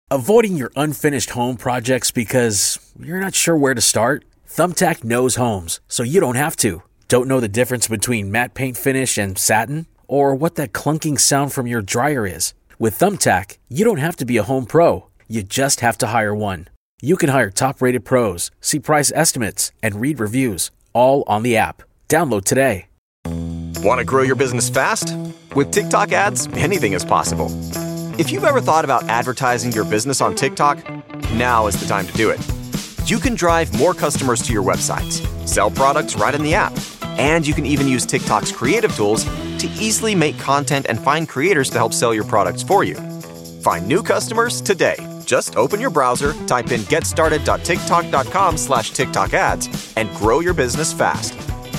Avoiding your unfinished home projects because you're not sure where to start? Thumbtack knows homes, so you don't have to. Don't know the difference between matte paint finish and satin? Or what that clunking sound from your dryer is? With Thumbtack, you don't have to be a home pro. You just have to hire one. You can hire top-rated pros, see price estimates, and read reviews, all on the app. Download today. Want to grow your business fast? With TikTok ads, anything is possible. If you've ever thought about advertising your business on TikTok, now is the time to do it. You can drive more customers to your websites, sell products right in the app, and you can even use TikTok's creative tools to easily make content and find creators to help sell your products for you. Find new customers today. Just open your browser, type in getstarted.tiktok.com/TikTok ads, and grow your business fast.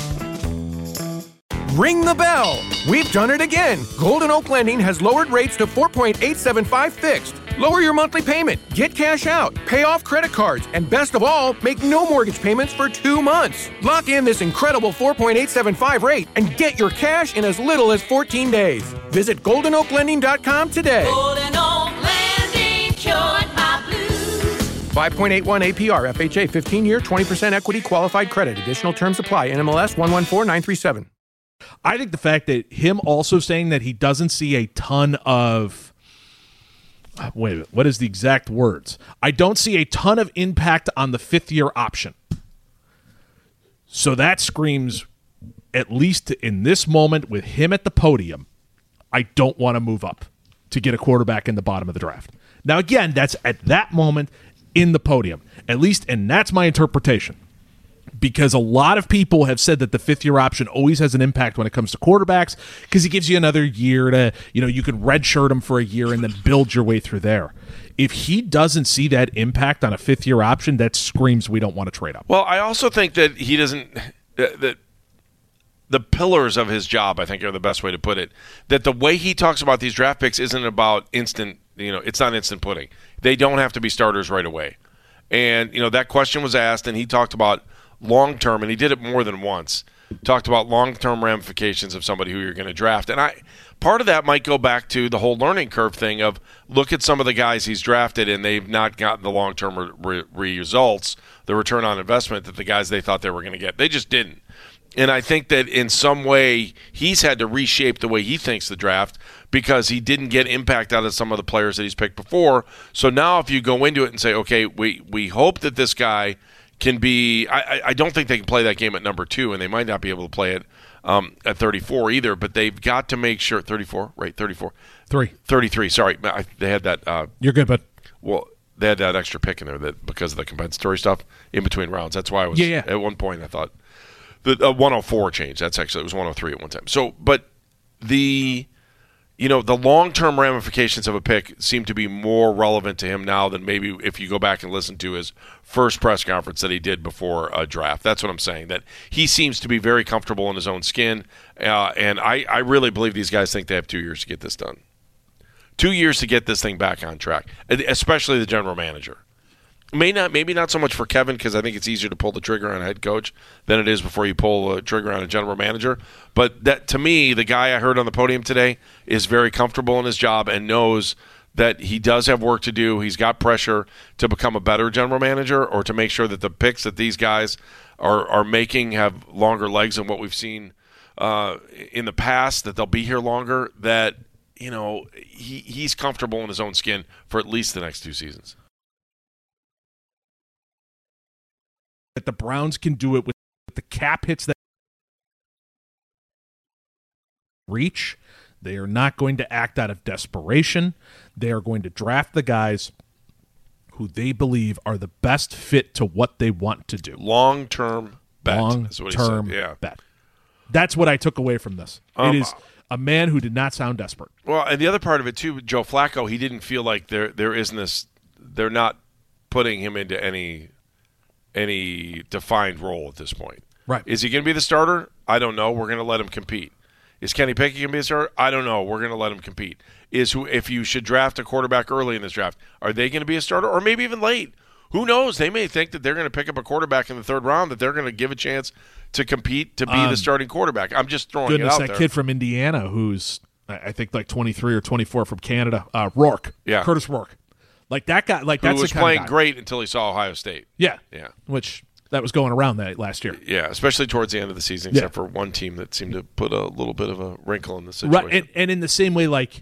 Ring the bell! We've done it again! Golden Oak Lending has lowered rates to 4.875 fixed. Lower your monthly payment, get cash out, pay off credit cards, and best of all, make no mortgage payments for 2 months. Lock in this incredible 4.875 rate and get your cash in as little as 14 days. Visit GoldenOakLending.com today. Golden Oak Lending cured my blues. 5.81 APR, FHA, 15-year, 20% equity, qualified credit. Additional terms apply. NMLS 114937. I think the fact that him also saying that he doesn't see a ton of wait a minute, what is the exact words? I don't see a ton of impact on the fifth-year option. So that screams, at least in this moment with him at the podium, I don't want to move up to get a quarterback in the bottom of the draft. Now, again, that's at that moment in the podium, at least, and that's my interpretation. Because a lot of people have said that the fifth-year option always has an impact when it comes to quarterbacks because he gives you another year to, you can redshirt him for a year and then build your way through there. If he doesn't see that impact on a fifth-year option, that screams we don't want to trade up. Well, I also think that he doesn't that the pillars of his job, I think, are the best way to put it. That the way he talks about these draft picks isn't about instant, it's not instant pudding. They don't have to be starters right away. And, that question was asked, and he talked about long-term, and he did it more than once, talked about long-term ramifications of somebody who you're going to draft. And part of that might go back to the whole learning curve thing of look at some of the guys he's drafted, and they've not gotten the long-term results, the return on investment that the guys they thought they were going to get. They just didn't. And I think that in some way he's had to reshape the way he thinks the draft because he didn't get impact out of some of the players that he's picked before. So now if you go into it and say, okay, we hope that this guy – can be I don't think they can play that game at number 2, and they might not be able to play it at 34 either, but they've got to make sure 34, right? 34. 33, sorry. They had that You're good, bud. Well, they had that extra pick in there that because of the compensatory stuff in between rounds. That's why I was at one point I thought the 104 changed. That's actually it was 103 at one time. So, but the long-term ramifications of a pick seem to be more relevant to him now than maybe if you go back and listen to his first press conference that he did before a draft. That's what I'm saying, that he seems to be very comfortable in his own skin, and I really believe these guys think they have 2 years to get this done. 2 years to get this thing back on track, especially the general manager. Maybe not so much for Kevin because I think it's easier to pull the trigger on a head coach than it is before you pull the trigger on a general manager. But that, to me, the guy I heard on the podium today is very comfortable in his job and knows that he does have work to do. He's got pressure to become a better general manager or to make sure that the picks that these guys are making have longer legs than what we've seen in the past, that they'll be here longer, that he's comfortable in his own skin for at least the next 2 seasons. That the Browns can do it with the cap hits that reach. They are not going to act out of desperation. They are going to draft the guys who they believe are the best fit to what they want to do. Long-term bet. Long-term bet. That's what I took away from this. It is a man who did not sound desperate. Well, and the other part of it, too, Joe Flacco, he didn't feel like there isn't this – they're not putting him into any defined role at this point. Right. Is he going to be the starter? I don't know. We're going to let him compete. Is Kenny Pickett going to be a starter? I don't know. We're going to let him compete. If you should draft a quarterback early in this draft, are they going to be a starter or maybe even late? Who knows? They may think that they're going to pick up a quarterback in the 3rd round that they're going to give a chance to compete to be the starting quarterback. I'm just throwing it out there. That kid from Indiana who's, I think, like 23 or 24 from Canada, Rourke. Yeah. Curtis Rourke. Like that guy, like who that's was the kind playing of guy. great until he saw Ohio State. Yeah, Yeah. Which that was going around that last year. Yeah, especially towards the end of the season, except for one team that seemed to put a little bit of a wrinkle in the situation. Right, and in the same way, like,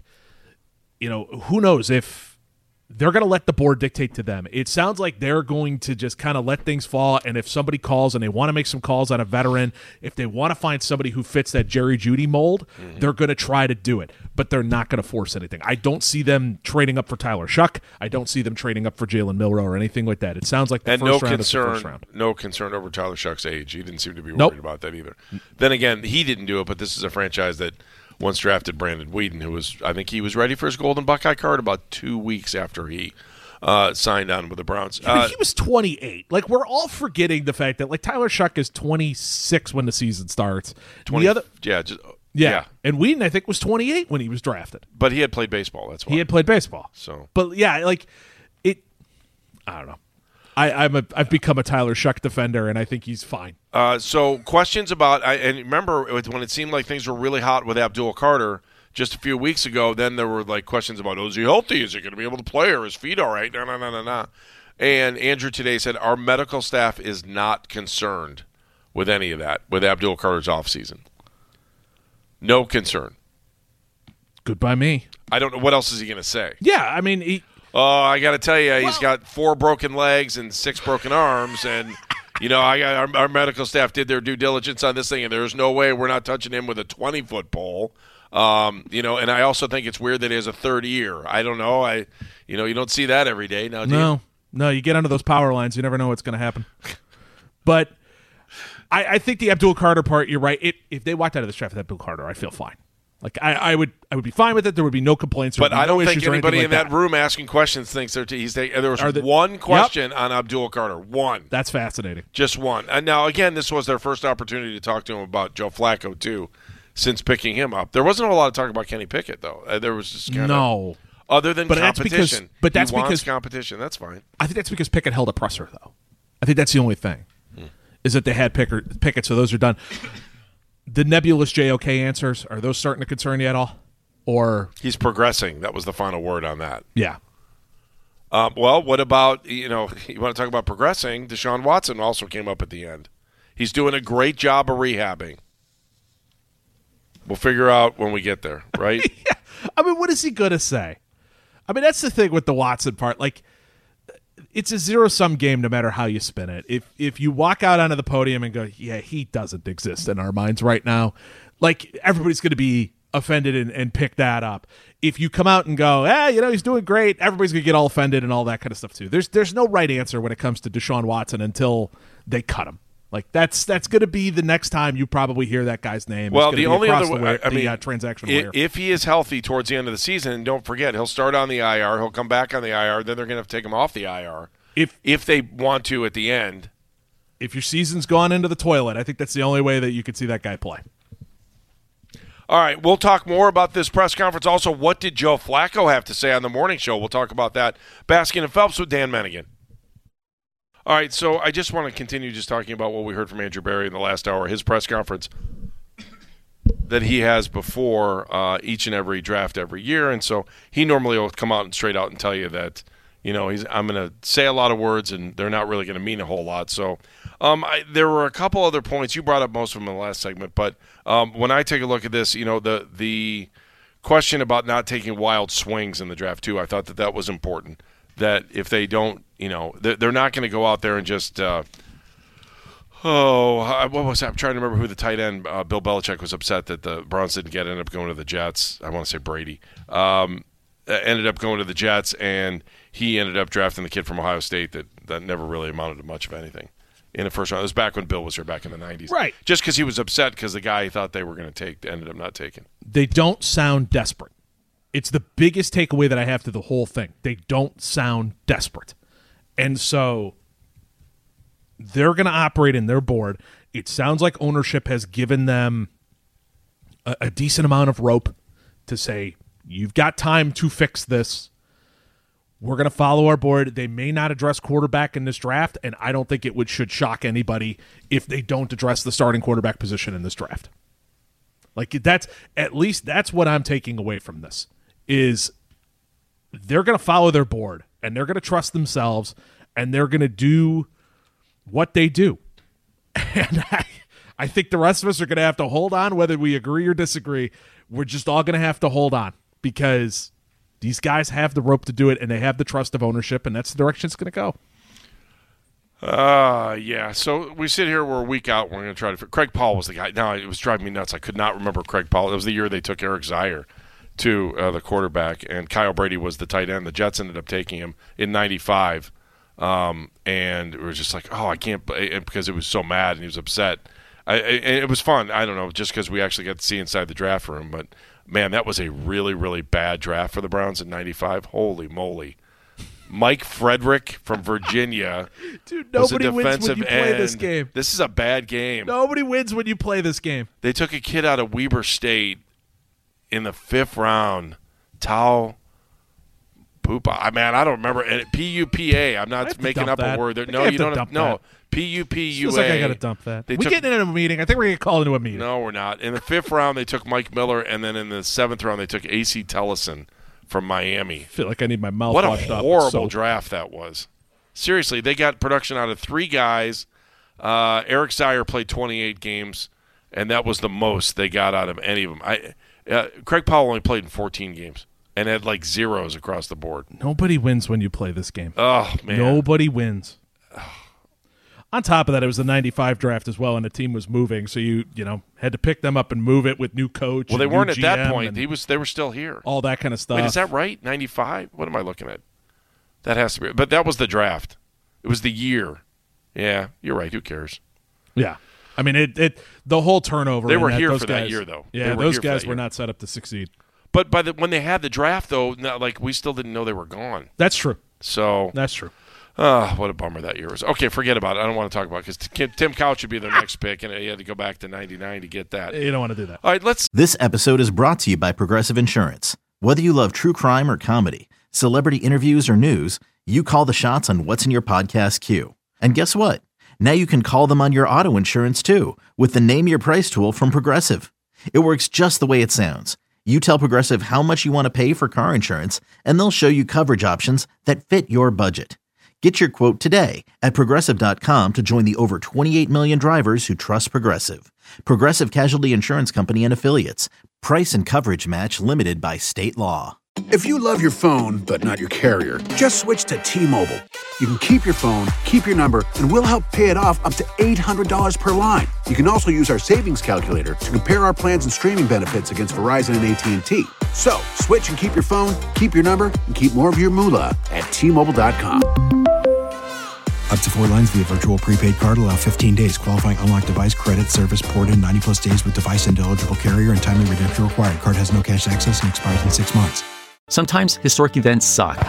who knows if they're going to let the board dictate to them. It sounds like they're going to just kind of let things fall, and if somebody calls and they want to make some calls on a veteran, if they want to find somebody who fits that Jerry Jeudy mold, they're going to try to do it, but they're not going to force anything. I don't see them trading up for Tyler Shuck. I don't see them trading up for Jalen Milroe or anything like that. It sounds like the first round is the first round. No concern over Tyler Shuck's age. He didn't seem to be worried about that either. Then again, he didn't do it, but this is a franchise that once drafted Brandon Weeden, who I think he was ready for his Golden Buckeye card about 2 weeks after he signed on with the Browns. He was 28. Like, we're all forgetting the fact that, like, Tyler Shuck is 26 when the season starts. 20, the other, yeah. And Weeden, I think, was 28 when he was drafted. But he had played baseball. That's why he had played baseball. So, but yeah, like it. I don't know. I've become a Tyler Shuck defender, and I think he's fine. So questions about and remember when it seemed like things were really hot with Abdul Carter just a few weeks ago, then there were like questions about, is he healthy? Is he going to be able to play? Or his feet all right? No. And Andrew today said, our medical staff is not concerned with any of that, with Abdul Carter's offseason. No concern. Goodbye me. I don't know. What else is he going to say? Yeah, I mean, I got to tell you, he's got 4 broken legs and 6 broken arms, and I got our medical staff did their due diligence on this thing, and there's no way we're not touching him with a 20-foot pole. And I also think it's weird that he has a third ear. I don't know. You don't see that every day. Now, no, you get under those power lines, you never know what's going to happen. But I think the Abdul Carter part, you're right. If they walked out of this draft with Abdul Carter, I feel fine. Like I would be fine with it. There would be no complaints. But I don't think anybody in that room room asking questions thinks there was one question on Abdul Carter. One. That's fascinating. Just one. And now again, this was their first opportunity to talk to him about Joe Flacco too, since picking him up. There wasn't a lot of talk about Kenny Pickett though. There was just kind of other than competition. That's because competition. That's fine. I think that's because Pickett held a presser though. I think that's the only thing is that they had Pickett, so those are done. The nebulous JOK answers, are those starting to concern you at all? Or he's progressing. That was the final word on that. Yeah. Well, what about, you want to talk about progressing? Deshaun Watson also came up at the end. He's doing a great job of rehabbing. We'll figure out when we get there, right? Yeah. I mean, what is he going to say? I mean, that's the thing with the Watson part. Like, it's a zero-sum game no matter how you spin it. If you walk out onto the podium and go, yeah, he doesn't exist in our minds right now, like, everybody's going to be offended and pick that up. If you come out and go, he's doing great, everybody's going to get all offended and all that kind of stuff too. There's no right answer when it comes to Deshaun Watson until they cut him. Like, that's going to be the next time you probably hear that guy's name. Well, the only other way, transactional wire. If he is healthy towards the end of the season, and don't forget, he'll start on the IR, he'll come back on the IR, then they're going to have to take him off the IR if they want to at the end. If your season's gone into the toilet, I think that's the only way that you could see that guy play. All right, we'll talk more about this press conference. Also, what did Joe Flacco have to say on the morning show? We'll talk about that. Baskin and Phelps with Dan Mennigan. All right, so I just want to continue just talking about what we heard from Andrew Berry in the last hour, his press conference that he has before each and every draft every year. And so he normally will come out and straight out and tell you that, I'm going to say a lot of words and they're not really going to mean a whole lot. So there were a couple other points. You brought up most of them in the last segment. But when I take a look at this, the question about not taking wild swings in the draft too, I thought that was important. That if they don't, they're not going to go out there and just, what was that? I'm trying to remember who the tight end, Bill Belichick, was upset that the Browns didn't ended up going to the Jets. I want to say Brady. Ended up going to the Jets, and he ended up drafting the kid from Ohio State that never really amounted to much of anything in the first round. It was back when Bill was here, back in the 90s. Right. Just because he was upset because the guy he thought they were going to take ended up not taking. They don't sound desperate. It's the biggest takeaway that I have to the whole thing. They don't sound desperate. And so they're going to operate in their board. It sounds like ownership has given them a decent amount of rope to say, you've got time to fix this. We're going to follow our board. They may not address quarterback in this draft, and I don't think it should shock anybody if they don't address the starting quarterback position in this draft. Like, that's what I'm taking away from this. Is they're going to follow their board, and they're going to trust themselves, and they're going to do what they do. And I think the rest of us are going to have to hold on, whether we agree or disagree. We're just all going to have to hold on because these guys have the rope to do it, and they have the trust of ownership, and that's the direction it's going to go. Yeah. So we sit here, we're a week out. We're going to try to. Craig Paul was the guy. Now it was driving me nuts. I could not remember Craig Paul. It was the year they took Eric Zaire to the quarterback, and Kyle Brady was the tight end. The Jets ended up taking him in '95, and it was just like, oh, I can't, because it was so mad and he was upset. And it was fun. I don't know, just because we actually got to see inside the draft room. But man, that was a really, really bad draft for the Browns in '95. Holy moly! Mike Frederick from Virginia. Dude, nobody wins when you play this game. This is a bad game. Nobody wins when you play this game. They took a kid out of Weber State in the 5th round. Tau Pupa. I don't remember. P-U-P-A. I'm not making up a word there. No, you don't have. No. P-U-P-U-A. Feels like I got to dump that. We getting into a meeting. I think we're going to call into a meeting. No, we're not. In the 5th round, they took Mike Miller, and then in the 7th round, they took A.C. Tellison from Miami. I feel like I need my mouth washed up. What a horrible draft that was. Seriously, they got production out of 3 guys. Eric Zaire played 28 games, and that was the most they got out of any of them. Craig Powell only played in 14 games and had like zeros across the board. Nobody wins when you play this game. Oh, man. Nobody wins. On top of that, it was the 95 draft as well, and the team was moving, so you had to pick them up and move it with new coach. Well, they weren't at that point. They were still here. All that kind of stuff. Wait, is that right? 95? What am I looking at? That has to be. But that was the draft. It was the year. Yeah, you're right. Who cares? Yeah. I mean, the whole turnover. They were here for that year, though. Yeah, those guys were not set up to succeed. But when they had the draft, though, we still didn't know they were gone. That's true. So that's true. What a bummer that year was. Okay, forget about it. I don't want to talk about it because Tim Couch would be their next pick, and he had to go back to 99 to get that. You don't want to do that. All right, let's. This episode is brought to you by Progressive Insurance. Whether you love true crime or comedy, celebrity interviews or news, you call the shots on what's in your podcast queue. And guess what? Now you can call them on your auto insurance too with the Name Your Price tool from Progressive. It works just the way it sounds. You tell Progressive how much you want to pay for car insurance, and they'll show you coverage options that fit your budget. Get your quote today at Progressive.com to join the over 28 million drivers who trust Progressive. Progressive Casualty Insurance Company and Affiliates. Price and coverage match limited by state law. If you love your phone, but not your carrier, just switch to T-Mobile. You can keep your phone, keep your number, and we'll help pay it off up to $800 per line. You can also use our savings calculator to compare our plans and streaming benefits against Verizon and AT&T. So, switch and keep your phone, keep your number, and keep more of your moolah at T-Mobile.com. Up to 4 lines via virtual prepaid card. Allow 15 days. Qualifying unlocked device. Credit service port in 90-plus days with device and eligible carrier and timely redemption required. Card has no cash access and expires in 6 months. Sometimes historic events suck.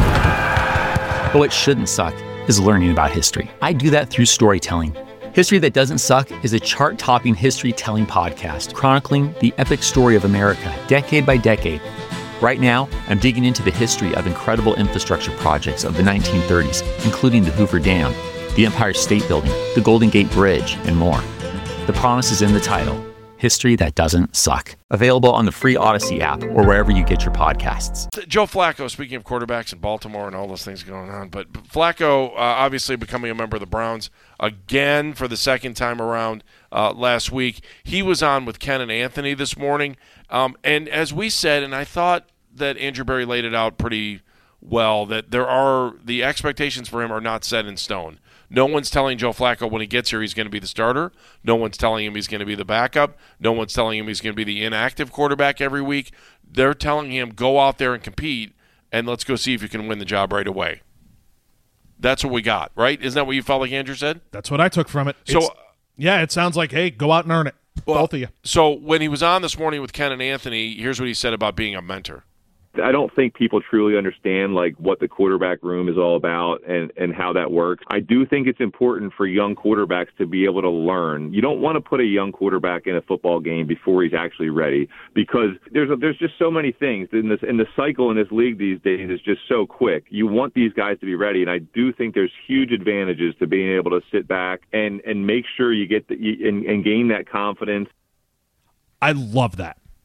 But what shouldn't suck is learning about history. I do that through storytelling. History That Doesn't Suck is a chart-topping history-telling podcast chronicling the epic story of America, decade by decade. Right now, I'm digging into the history of incredible infrastructure projects of the 1930s, including the Hoover Dam, the Empire State Building, the Golden Gate Bridge, and more. The promise is in the title, History That Doesn't Suck. Available on the free Odyssey app or wherever you get your podcasts. Joe Flacco, speaking of quarterbacks in Baltimore and all those things going on, but Flacco obviously becoming a member of the Browns again for the second time around last week. He was on with Ken and Anthony this morning. And as we said, and I thought that Andrew Berry laid it out pretty well, that the expectations for him are not set in stone. No one's telling Joe Flacco when he gets here he's going to be the starter. No one's telling him he's going to be the backup. No one's telling him he's going to be the inactive quarterback every week. They're telling him, go out there and compete, and let's go see if you can win the job right away. That's what we got, right? Isn't that what you felt like Andrew said? That's what I took from it. Yeah, it sounds like, hey, go out and earn it. Well, both of you. So when he was on this morning with Ken and Anthony, here's what he said about being a mentor. I don't think people truly understand what the quarterback room is all about and how that works. I do think it's important for young quarterbacks to be able to learn. You don't want to put a young quarterback in a football game before he's actually ready, because there's just so many things in the cycle in this league these days is just so quick. You want these guys to be ready, and I do think there's huge advantages to being able to sit back and make sure you get and gain that confidence. I love that.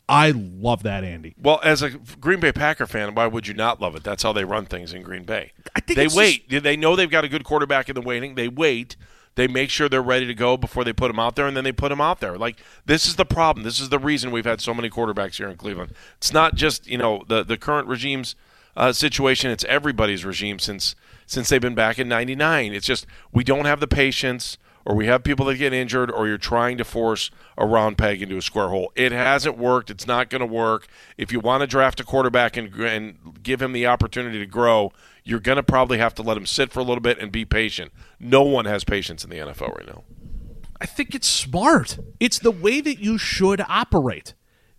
I love that, Andy. Well, as a Green Bay Packer fan, why would you not love it? That's how they run things in Green Bay. I think they wait. They know they've got a good quarterback in the waiting. They wait. They make sure they're ready to go before they put him out there, and then they put him out there. Like, this is the problem. This is the reason we've had so many quarterbacks here in Cleveland. It's not just, the current regime's situation. It's everybody's regime since they've been back in 99. It's just we don't have the patience, or we have people that get injured, or you're trying to force a round peg into a square hole. It hasn't worked. It's not going to work. If you want to draft a quarterback and give him the opportunity to grow, you're going to probably have to let him sit for a little bit and be patient. No one has patience in the NFL right now. I think it's smart. It's the way that you should operate.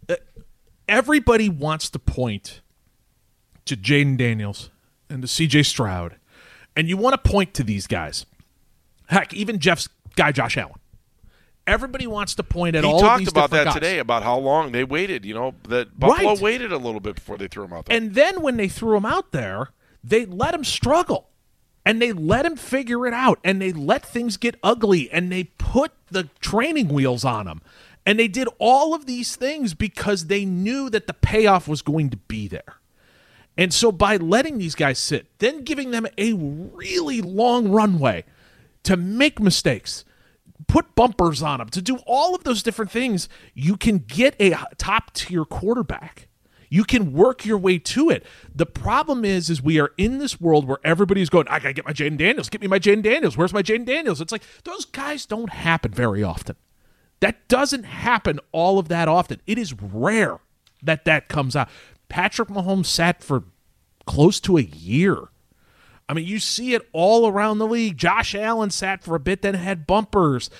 Everybody wants to point to Jaden Daniels and to C.J. Stroud, and you want to point to these guys. Heck, even Jeff's guy, Josh Allen. Everybody wants to point at all of these different guys. He talked about that today, about how long they waited. That Buffalo waited a little bit before they threw him out there. And then when they threw him out there, they let him struggle. And they let him figure it out. And they let things get ugly. And they put the training wheels on him. And they did all of these things because they knew that the payoff was going to be there. And so by letting these guys sit, then giving them a really long runway to make mistakes, put bumpers on them, to do all of those different things, you can get a top-tier quarterback. You can work your way to it. The problem is we are in this world where everybody's going, I got to get my Jaden Daniels. Get me my Jaden Daniels. Where's my Jaden Daniels? It's like, those guys don't happen very often. That doesn't happen all of that often. It is rare that comes out. Patrick Mahomes sat for close to a year. I mean, you see it all around the league. Josh Allen sat for a bit, then had bumpers.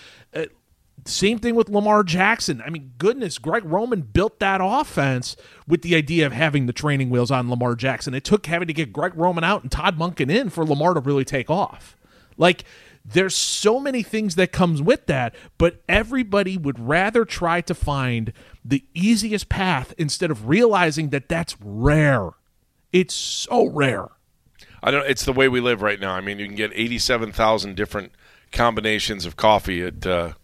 Same thing with Lamar Jackson. I mean, goodness, Greg Roman built that offense with the idea of having the training wheels on Lamar Jackson. It took having to get Greg Roman out and Todd Monken in for Lamar to really take off. Like, there's so many things that comes with that, but everybody would rather try to find the easiest path instead of realizing that that's rare. It's so rare. It's the way we live right now. I mean, you can get 87,000 different combinations of coffee at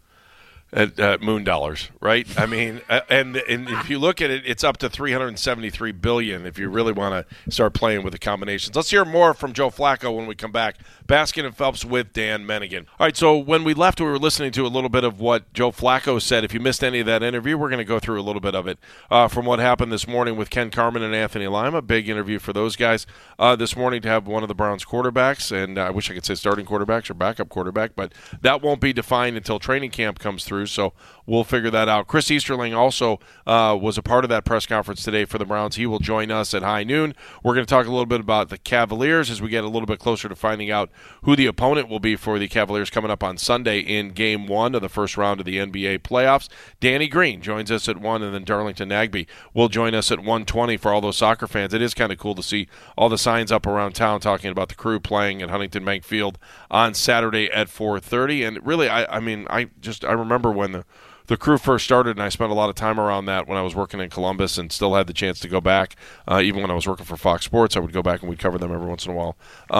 Moon Dollars, right? I mean, and if you look at it, it's up to $373 billion if you really want to start playing with the combinations. Let's hear more from Joe Flacco when we come back. Baskin and Phelps with Dan Mennigan. All right, so when we left, we were listening to a little bit of what Joe Flacco said. If you missed any of that interview, we're going to go through a little bit of it from what happened this morning with Ken Carman and Anthony Lima. Big interview for those guys this morning to have one of the Browns quarterbacks, and I wish I could say starting quarterbacks or backup quarterback, but that won't be defined until training camp comes through. So we'll figure that out. Chris Easterling also was a part of that press conference today for the Browns. He will join us at high noon. We're going to talk a little bit about the Cavaliers as we get a little bit closer to finding out who the opponent will be for the Cavaliers coming up on Sunday in Game 1 of the first round of the NBA playoffs. Danny Green joins us at 1, and then Darlington Nagbe will join us at 1:20 for all those soccer fans. It is kind of cool to see all the signs up around town talking about the Crew playing at Huntington Bank Field on Saturday at 4:30. And really, I remember when the Crew first started, and I spent a lot of time around that when I was working in Columbus and still had the chance to go back. Even when I was working for Fox Sports, I would go back and we'd cover them every once in a while.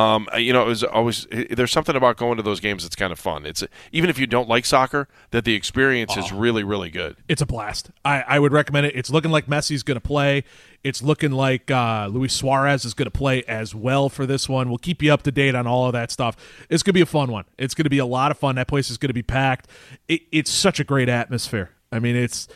It was always there's something about going to those games that's kind of fun. It's even if you don't like soccer, that the experience is really, really good. It's a blast. I would recommend it. It's looking like Messi's going to play. It's looking like Luis Suarez is going to play as well for this one. We'll keep you up to date on all of that stuff. It's going to be a fun one. It's going to be a lot of fun. That place is going to be packed. It's such a great atmosphere. I mean, it's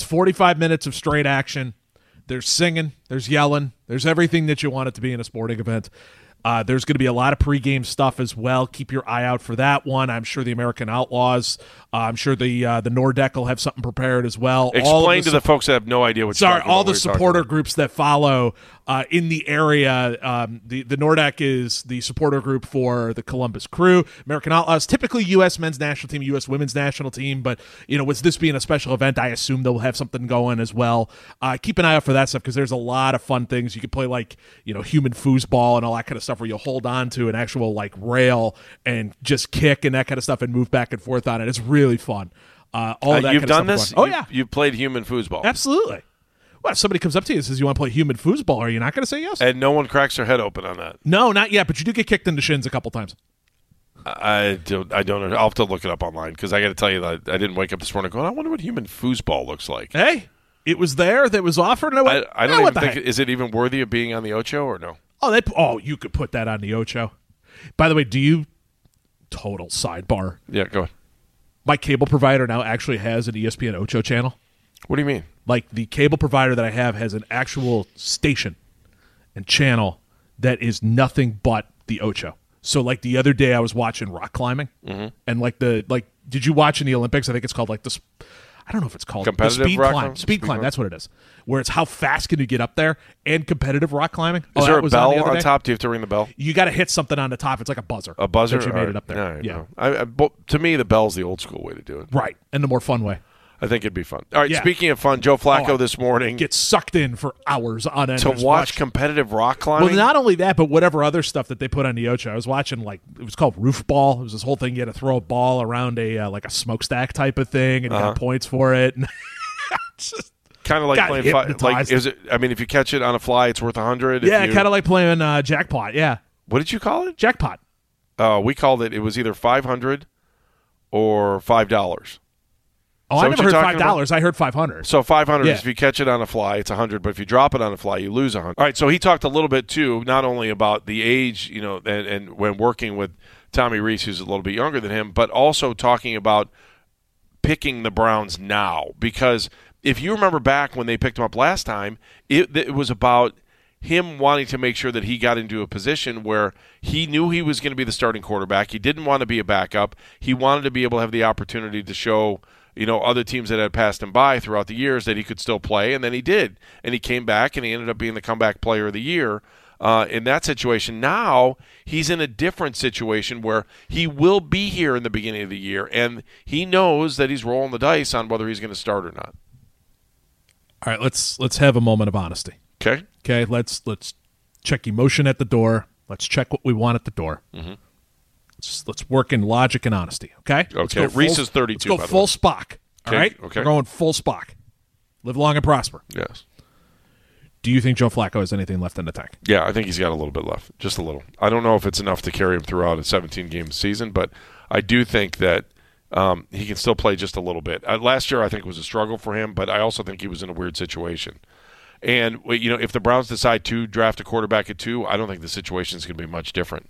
45 minutes of straight action. There's singing. There's yelling. There's everything that you want it to be in a sporting event. There's going to be a lot of pregame stuff as well. Keep your eye out for that one. I'm sure the American Outlaws, I'm sure the Nordec will have something prepared as well. Explain to the folks that have no idea what you're talking about. All the supporter groups that follow in the area. The Nordec is the supporter group for the Columbus Crew. American Outlaws, typically U.S. men's national team, U.S. women's national team, but with this being a special event, I assume they'll have something going as well. Keep an eye out for that stuff because there's a lot of fun things. You can play human foosball and all that kind of stuff where you'll hold on to an actual rail and just kick and that kind of stuff and move back and forth on it. It's really fun. All that you've kind done of this? Fun. Oh, yeah. You've played human foosball. Absolutely. Well, if somebody comes up to you and says you want to play human foosball, are you not going to say yes? And no one cracks their head open on that. No, not yet, but you do get kicked in the shins a couple times. I don't know. I'll have to look it up online because I got to tell you that I didn't wake up this morning going, I wonder what human foosball looks like. Hey, It was there. That was offered. And I don't even think. Is it even worthy of being on the Ocho or no? Oh, you could put that on the Ocho. By the way, total sidebar. Yeah, go ahead. My cable provider now actually has an ESPN Ocho channel. What do you mean? Like the cable provider that I have has an actual station and channel that is nothing but the Ocho. So like the other day I was watching rock climbing and did you watch in the Olympics? I think it's called like this. I don't know if it's called competitive speed rock climb. Speed climb. That's what it is. Where it's how fast can you get up there and competitive rock climbing. Is there a bell on top? Do you have to ring the bell? You got to hit something on the top. It's like a buzzer. A buzzer? That you made it up there. Yeah. To me, the bell's the old school way to do it. Right. And the more fun way. I think it'd be fun. All right, Speaking of fun, Joe Flacco this morning. Get sucked in for hours on end. To watch competitive rock climbing? Well, not only that, but whatever other stuff that they put on the Ocho. I was watching, it was called roof ball. It was this whole thing. You had to throw a ball around a smokestack type of thing, and you got points for it. Kind of like playing if you catch it on a fly, it's worth 100. Yeah, kind of like playing jackpot. Yeah. What did you call it? Jackpot. We called it. It was either $500 or $5. Oh, I never heard $5. I heard $500. So $500 is if you catch it on a fly, it's $100. But if you drop it on a fly, you lose $100. All right. So he talked a little bit too, not only about the age, and when working with Tommy Rees, who's a little bit younger than him, but also talking about picking the Browns now. Because if you remember back when they picked him up last time, it was about him wanting to make sure that he got into a position where he knew he was going to be the starting quarterback. He didn't want to be a backup. He wanted to be able to have the opportunity to show other teams that had passed him by throughout the years that he could still play, and then he did. And he came back, and he ended up being the comeback player of the year in that situation. Now he's in a different situation where he will be here in the beginning of the year, and he knows that he's rolling the dice on whether he's going to start or not. All right, let's have a moment of honesty. Okay, let's check emotion at the door. Let's check what we want at the door. Mm-hmm. Let's work in logic and honesty, okay? Okay. Reese is 32. Let's go full Spock, all right? Okay. We're going full Spock. Live long and prosper. Yes. Do you think Joe Flacco has anything left in the tank? Yeah, I think he's got a little bit left, just a little. I don't know if it's enough to carry him throughout a 17-game season, but I do think that he can still play just a little bit. Last year, I think, was a struggle for him, but I also think he was in a weird situation. And, if the Browns decide to draft a quarterback at 2, I don't think the situation is going to be much different.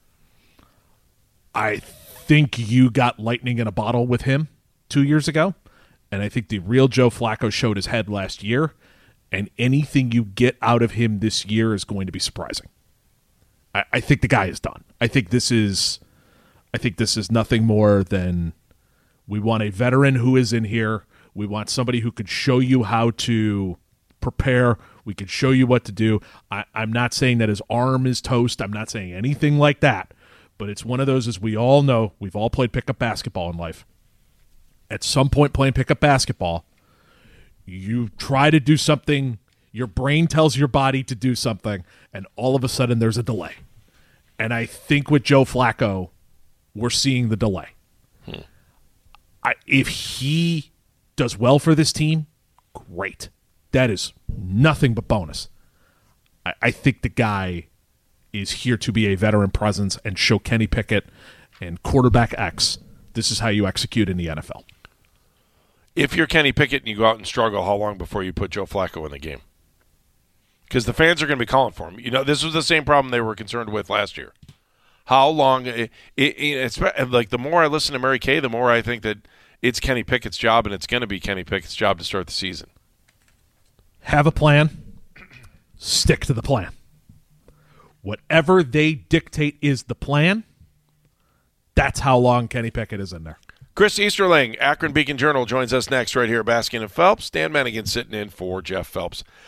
I think you got lightning in a bottle with him 2 years ago, and I think the real Joe Flacco showed his head last year, and anything you get out of him this year is going to be surprising. I think the guy is done. I think this is nothing more than we want a veteran who is in here. We want somebody who could show you how to prepare. We could show you what to do. I'm not saying that his arm is toast. I'm not saying anything like that. But it's one of those, as we all know, we've all played pickup basketball in life. At some point playing pickup basketball, you try to do something, your brain tells your body to do something, and all of a sudden there's a delay. And I think with Joe Flacco, we're seeing the delay. If he does well for this team, great. That is nothing but bonus. I think the guy is here to be a veteran presence and show Kenny Pickett and quarterback X, this is how you execute in the NFL. If you're Kenny Pickett and you go out and struggle, how long before you put Joe Flacco in the game? Because the fans are going to be calling for him. This was the same problem they were concerned with last year. How long? It's like the more I listen to Mary Kay, the more I think that it's Kenny Pickett's job, and it's going to be Kenny Pickett's job to start the season. Have a plan. Stick to the plan. Whatever they dictate is the plan, that's how long Kenny Pickett is in there. Chris Easterling, Akron Beacon Journal, joins us next right here at Baskin & Phelps. Dan Manigan sitting in for Jeff Phelps.